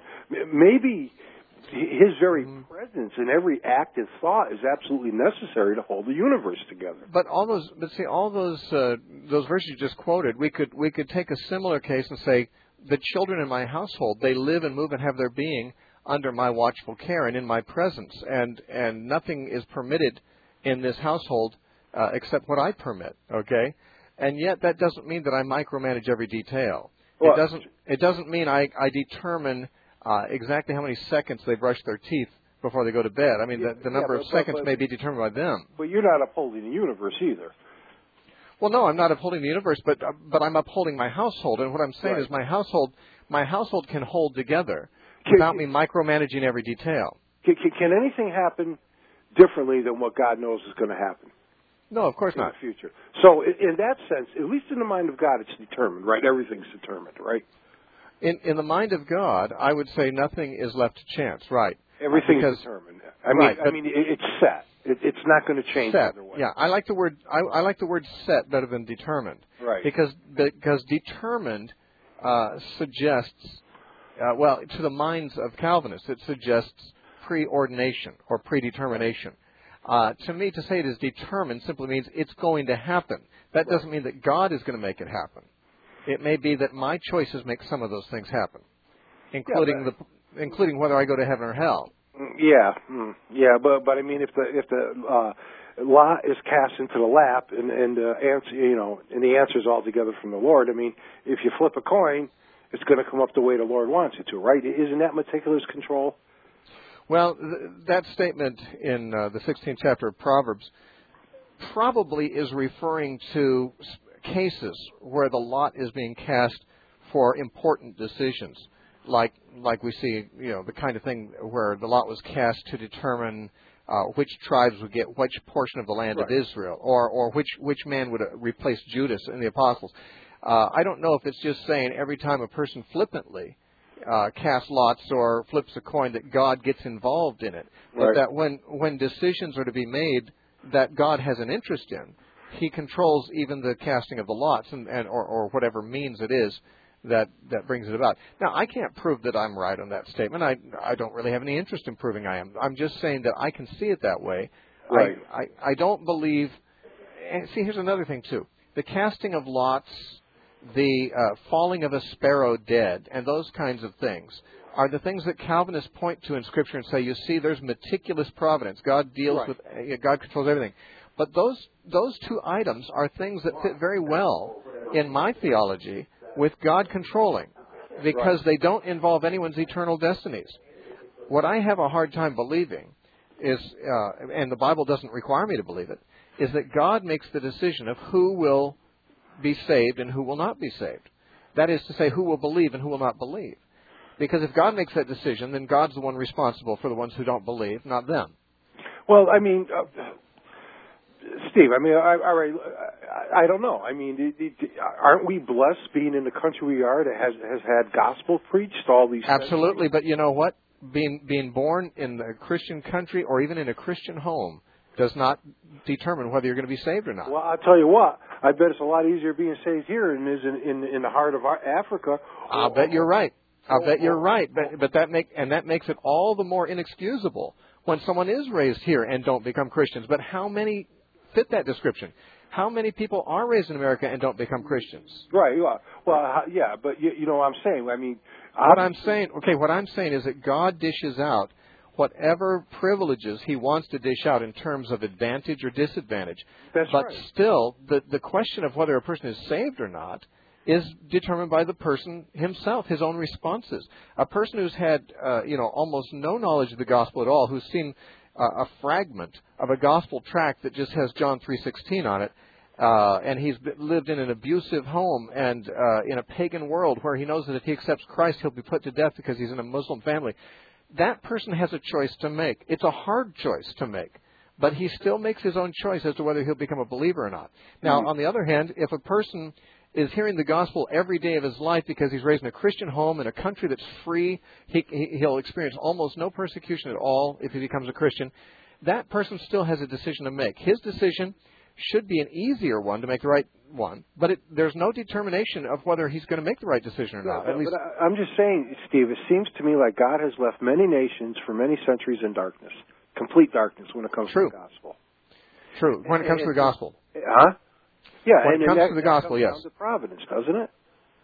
Maybe His very mm-hmm. presence in every act and thought is absolutely necessary to hold the universe together. But all those, but see, all those uh, those verses you just quoted, we could we could take a similar case and say the children in my household, they live and move and have their being under my watchful care and in my presence, and and nothing is permitted in this household uh, except what I permit. Okay, and yet that doesn't mean that I micromanage every detail. Well, it doesn't. It doesn't mean I I determine uh, exactly how many seconds they brush their teeth before they go to bed. I mean, yeah, the, the number yeah, but, of seconds but, may be determined by them. But you're not upholding the universe either. Well, no, I'm not upholding the universe, but uh, but I'm upholding my household. And what I'm saying right. is my household my household can hold together can, without me micromanaging every detail. Can, can, can anything happen differently than what God knows is going to happen? No, of course in not. The future. So in, in that sense, at least in the mind of God, it's determined, right? Everything's determined, right? In in the mind of God, I would say nothing is left to chance, right? Everything's because, determined. I mean, right, I mean, it, it's set. It, it's not going to change set. either way. Yeah, I like the word. I, I like the word set better than determined. Right. Because because determined uh, suggests, uh, well, to the minds of Calvinists, it suggests preordination or predetermination. Uh, to me, to say it is determined simply means it's going to happen. That doesn't mean that God is going to make it happen. It may be that my choices make some of those things happen, including yeah, the including whether I go to heaven or hell. Yeah, mm, yeah, but but I mean, if the if the uh, lot is cast into the lap and and uh, answer, you know, and the answer is altogether from the Lord. I mean, if you flip a coin, it's going to come up the way the Lord wants it to, right? Isn't that meticulous control? Well, th- that statement in uh, the sixteenth chapter of Proverbs probably is referring to cases where the lot is being cast for important decisions, like like we see, you know, the kind of thing where the lot was cast to determine uh, which tribes would get which portion of the land right. of Israel, or or which which man would replace Judas in the apostles. Uh, I don't know if it's just saying every time a person flippantly uh, casts lots or flips a coin that God gets involved in it, but right. that when when decisions are to be made that God has an interest in, He controls even the casting of the lots and, and or, or whatever means it is that, that brings it about. Now, I can't prove that I'm right on that statement. I, I don't really have any interest in proving I am. I'm just saying that I can see it that way. Right. I, I, I don't believe... And see, here's another thing, too. The casting of lots, the uh, falling of a sparrow dead, and those kinds of things are the things that Calvinists point to in Scripture and say, you see, there's meticulous providence. God deals right. with... Uh, God controls everything. But those those two items are things that fit very well in my theology with God controlling, because right. they don't involve anyone's eternal destinies. What I have a hard time believing is, uh, and the Bible doesn't require me to believe it, is that God makes the decision of who will be saved and who will not be saved. That is to say, who will believe and who will not believe. Because if God makes that decision, then God's the one responsible for the ones who don't believe, not them. Well, I mean... Uh, Steve, I mean, I, I, I don't know. I mean, aren't we blessed being in the country we are that has has had gospel preached all these Absolutely, centuries? But you know what? Being being born in a Christian country or even in a Christian home does not determine whether you're going to be saved or not. Well, I'll tell you what. I bet it's a lot easier being saved here than it is in, in, in the heart of Africa. I'll bet you're right. I'll bet you're right. But but that make and that makes it all the more inexcusable when someone is raised here and don't become Christians. But how many fit that description? How many people are raised in America and don't become Christians? Right. Well, well yeah, but you, you know what I'm saying. I mean, what I'm saying, okay, what I'm saying is that God dishes out whatever privileges He wants to dish out in terms of advantage or disadvantage. That's but right. still, the the question of whether a person is saved or not is determined by the person himself, his own responses. A person who's had, uh, you know, almost no knowledge of the gospel at all, who's seen Uh, a fragment of a gospel tract that just has John three sixteen on it, uh, and he's lived in an abusive home and uh, in a pagan world where he knows that if he accepts Christ, he'll be put to death because he's in a Muslim family. That person has a choice to make. It's a hard choice to make, but he still makes his own choice as to whether he'll become a believer or not. Now, mm-hmm. on the other hand, if a person is hearing the gospel every day of his life because he's raised in a Christian home in a country that's free, he, he'll experience almost no persecution at all if he becomes a Christian. That person still has a decision to make. His decision should be an easier one to make the right one, but it, there's no determination of whether he's going to make the right decision or not. No, at least, but I, I'm just saying, Steve, it seems to me like God has left many nations for many centuries in darkness, complete darkness when it comes True. to the gospel. True. When it comes and, to the gospel. Huh? Yeah, when and, it comes and that, to the that gospel, comes yes. down to providence, doesn't it?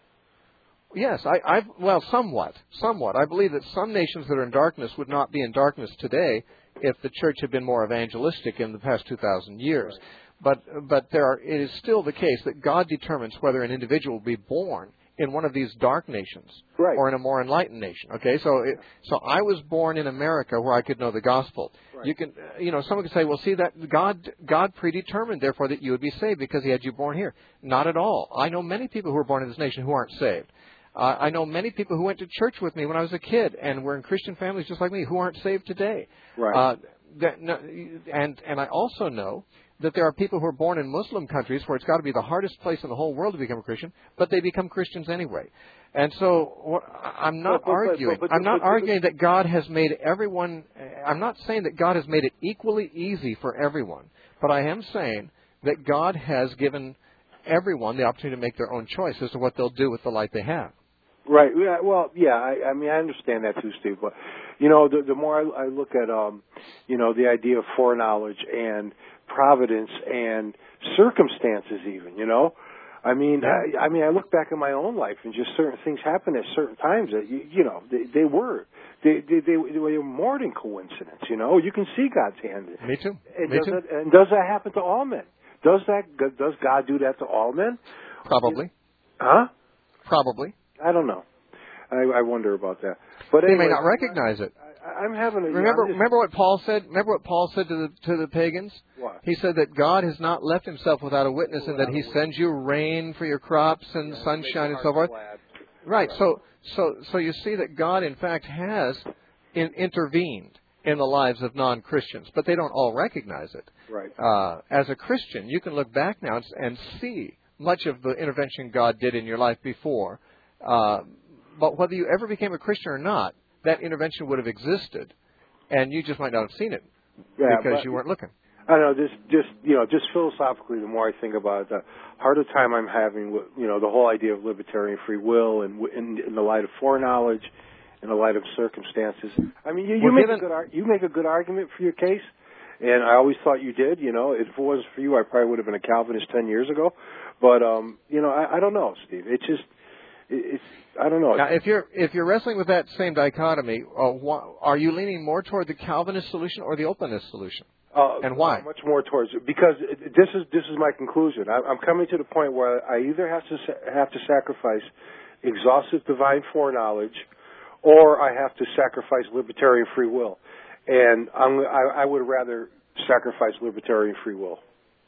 Yes, I, I, well, somewhat, somewhat. I believe that some nations that are in darkness would not be in darkness today if the church had been more evangelistic in the past two thousand years. Right. But, but there are, it is still the case that God determines whether an individual will be born in one of these dark nations right. or in a more enlightened nation. Okay, so it, so I was born in America where I could know the gospel. Right. You can, you know, someone could say, well, see that God God predetermined, therefore, that you would be saved because He had you born here. Not at all. I know many people who were born in this nation who aren't saved. Uh, I know many people who went to church with me when I was a kid and were in Christian families just like me who aren't saved today. Right. Uh, that, no, and and I also know that there are people who are born in Muslim countries where it's got to be the hardest place in the whole world to become a Christian, but they become Christians anyway. And so what, I'm not but, but, arguing. but, but, I'm not but, but, arguing that God has made everyone. I'm not saying that God has made it equally easy for everyone, but I am saying that God has given everyone the opportunity to make their own choice as to what they'll do with the life they have. Right. Yeah, well, yeah. I, I mean, I understand that too, Steve. But you know, the, the more I, I look at, um, you know, the idea of foreknowledge and providence and circumstances, even, you know, I mean, I, I mean, I look back in my own life and just certain things happen at certain times that you, you know they, they were they, they they they were more than coincidence. You know, you can see God's hand. Me too. And Me does too. That, and does that happen to all men? Does that does God do that to all men? Probably. Huh? Probably. I don't know. I, I wonder about that. But they anyway, may not recognize it. I, I'm having a remember. just, remember what Paul said. Remember what Paul said to the to the pagans. What? He said that God has not left Himself without a witness, and that He witness. sends you rain for your crops and yeah, sunshine and so forth. Right. right. So so so you see that God, in fact, has in, intervened in the lives of non-Christians, but they don't all recognize it. Right. Uh, as a Christian, you can look back now and, and see much of the intervention God did in your life before. Uh, But whether you ever became a Christian or not, that intervention would have existed, and you just might not have seen it yeah, because but, you weren't looking. I don't know. Just, just you know, just philosophically, the more I think about it, the harder time I'm having with, you know, the whole idea of libertarian free will, and in, in the light of foreknowledge, in the light of circumstances. I mean, you, you make given, a good ar- you make a good argument for your case, and I always thought you did. You know, if it wasn't for you, I probably would have been a Calvinist ten years ago. But um, you know, I, I don't know, Steve. It's just. It's, I don't know. Now, if you're if you're wrestling with that same dichotomy, uh, wh- are you leaning more toward the Calvinist solution or the openist solution? Uh, and why? Much more towards because this is this is my conclusion. I, I'm coming to the point where I either have to have to sacrifice exhaustive divine foreknowledge, or I have to sacrifice libertarian free will, and I'm, I, I would rather sacrifice libertarian free will.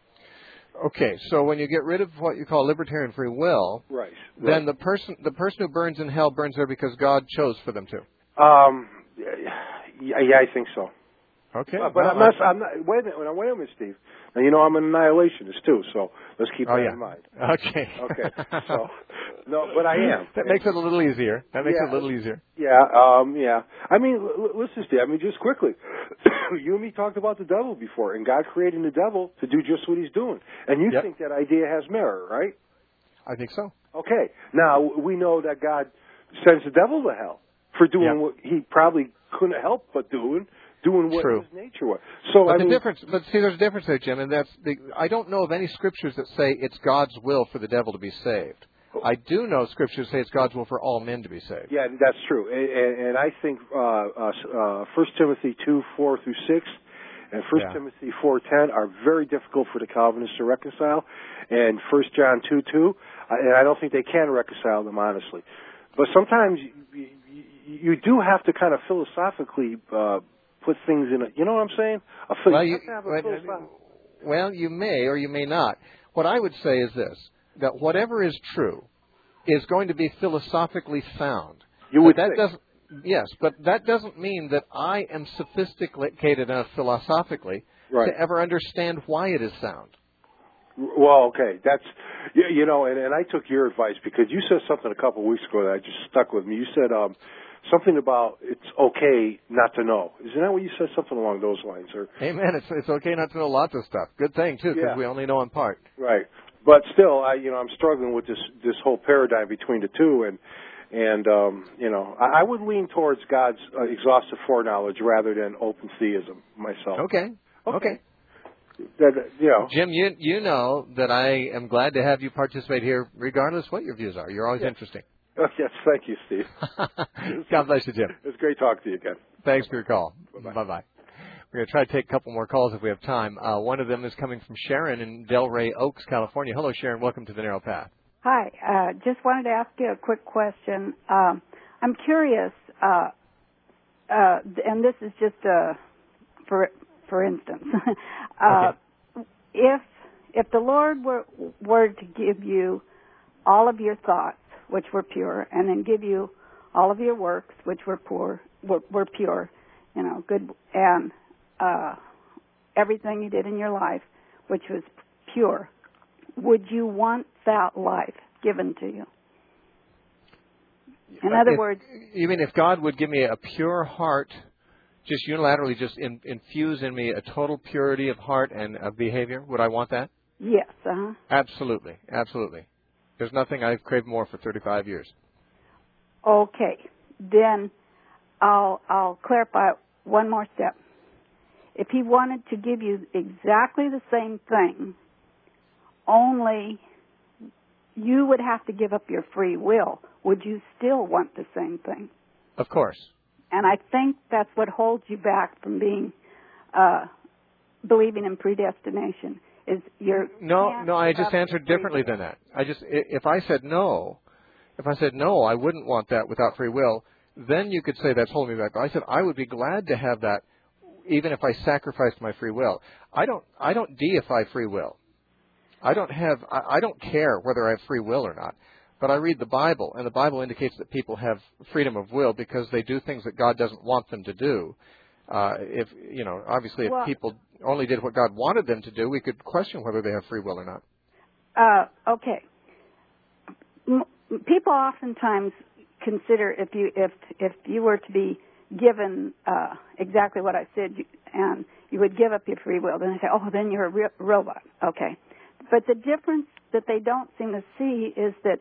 Okay, so when you get rid of what you call libertarian free will, right, then right. the person the person who burns in hell burns there because God chose for them to. Um, yeah, yeah I think so. Okay, uh, but well, I'm not. I'm not. Wait a minute. Wait a minute, Steve. Now you know I'm an annihilationist too, so let's keep oh, that yeah. in mind. Okay. Okay. So no, but I am. That makes it a little easier. That makes yeah, it a little easier. Yeah. Um. Yeah. I mean, l- listen, Steve. I mean, just quickly, you and me talked about the devil before, and God creating the devil to do just what He's doing, and you yep. think that idea has merit, right? I think so. Okay. Now we know that God sends the devil to hell for doing yep. what he probably couldn't help but doing. Doing what True. his nature was. So but I the mean, difference, but see, there's a difference there, Jim, and that's the. I don't know of any scriptures that say it's God's will for the devil to be saved. I do know scriptures say it's God's will for all men to be saved. Yeah, that's true, and, and, and I think uh, uh, First Timothy two four through six and First yeah. Timothy four ten are very difficult for the Calvinists to reconcile, and First John two two, and I don't think they can reconcile them honestly. But sometimes you, you, you do have to kind of philosophically. Uh, Put things in a, you know what I'm saying? A phil- well, you, you, have to have a well, well, you may or you may not. What I would say is this, that whatever is true is going to be philosophically sound. You would but that think. doesn't, yes, but that doesn't mean that I am sophisticated enough philosophically right. to ever understand why it is sound. Well, okay, that's, you, you know, and, and I took your advice because you said something a couple of weeks ago that just stuck with me. You said, um, something about it's okay not to know. Isn't that what you said? Something along those lines, or? Amen. It's it's okay not to know lots of stuff. Good thing too, because yeah. we only know in part. Right. but still, I you know I'm struggling with this this whole paradigm between the two, and and um, you know I, I would lean towards God's uh, exhaustive foreknowledge rather than open theism myself. Okay. Okay. okay. That, you know. Jim, you you know that I am glad to have you participate here, regardless what your views are. You're always yeah. interesting. Oh, yes, thank you, Steve. God bless you, Jim. It's great talking to you again. Thanks for your call. Bye-bye. Bye-bye. We're going to try to take a couple more calls if we have time. Uh, one of them is coming from Sharon in Delray Oaks, California. Hello, Sharon. Welcome to the Narrow Path. Hi. Uh, just wanted to ask you a quick question. Um, I'm curious, uh, uh, and this is just uh, for for instance, uh, okay. if if the Lord were were to give you all of your thoughts, which were pure, and then give you all of your works, which were poor, were, were pure, you know, good, and uh, everything you did in your life, which was pure, would you want that life given to you? In other if, words, you mean if God would give me a pure heart, just unilaterally, just in, infuse in me a total purity of heart and of behavior? Would I want that? Yes. Uh-huh. Absolutely, absolutely. There's nothing I've craved more for thirty-five years. Okay, then I'll I'll clarify one more step. If He wanted to give you exactly the same thing, only you would have to give up your free will, would you still want the same thing? Of course. And I think that's what holds you back from being uh, believing in predestination. Is your no, no. I just answered differently than that. I just, if I said no, if I said no, I wouldn't want that without free will. Then you could say that's holding me back. I said I would be glad to have that, even if I sacrificed my free will. I don't, I don't deify free will. I don't have, I, I don't care whether I have free will or not. But I read the Bible, and the Bible indicates that people have freedom of will because they do things that God doesn't want them to do. Uh, if you know, obviously, if well, people only did what God wanted them to do, we could question whether they have free will or not. Uh, okay. M- people oftentimes consider if you if if you were to be given uh, exactly what I said, you, and you would give up your free will, then they say, "Oh, then you're a re- robot." Okay. But the difference that they don't seem to see is that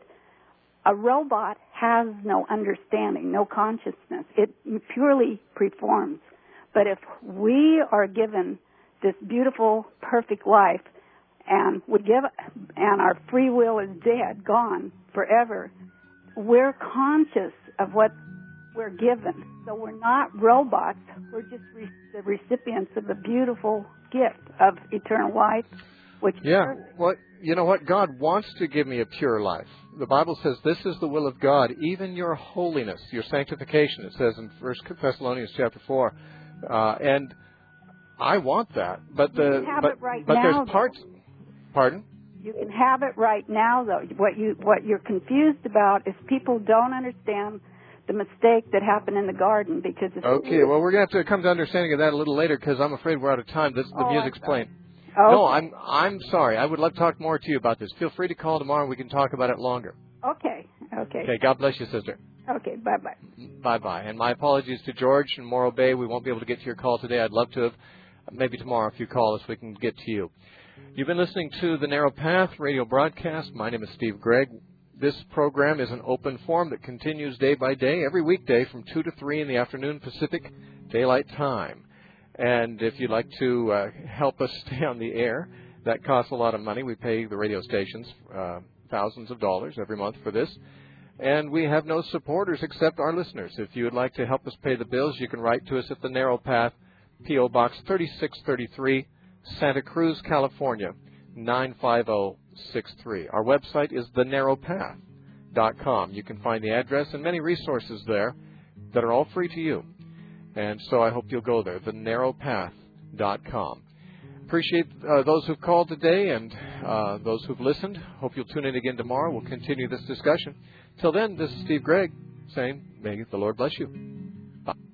a robot has no understanding, no consciousness. It purely performs. But if we are given this beautiful, perfect life, and we give, and our free will is dead, gone forever, we're conscious of what we're given. So we're not robots. We're just re- the recipients of the beautiful gift of eternal life. Which yeah, well, you know what? God wants to give me a pure life. The Bible says this is the will of God, even your holiness, your sanctification. It says in First Thessalonians chapter four, uh, and I want that. But the you can have but it right but now, there's parts. Though. Pardon? You can have it right now, though. What you what you're confused about is people don't understand the mistake that happened in the garden because. It's okay, well, we're gonna have to come to understanding of that a little later because I'm afraid we're out of time. This, the oh, music's playing. Okay. No, I'm I'm sorry. I would love to talk more to you about this. Feel free to call tomorrow and we can talk about it longer. Okay. Okay. Okay, God bless you, sister. Okay, bye-bye. Bye-bye. And my apologies to George in Morro Bay. We won't be able to get to your call today. I'd love to have. Maybe tomorrow if you call us, we can get to you. You've been listening to the Narrow Path radio broadcast. My name is Steve Gregg. This program is an open forum that continues day by day, every weekday from two to three in the afternoon Pacific Daylight Time. And if you'd like to uh, help us stay on the air, that costs a lot of money. We pay the radio stations uh, thousands of dollars every month for this. And we have no supporters except our listeners. If you would like to help us pay the bills, you can write to us at the Narrow Path, P O Box thirty-six thirty-three, Santa Cruz, California, nine five zero six three. Our website is the narrow path dot com. You can find the address and many resources there that are all free to you. And so I hope you'll go there, the narrow path dot com. Appreciate uh, those who've called today and uh, those who've listened. Hope you'll tune in again tomorrow. We'll continue this discussion. Till then, this is Steve Gregg saying, may the Lord bless you.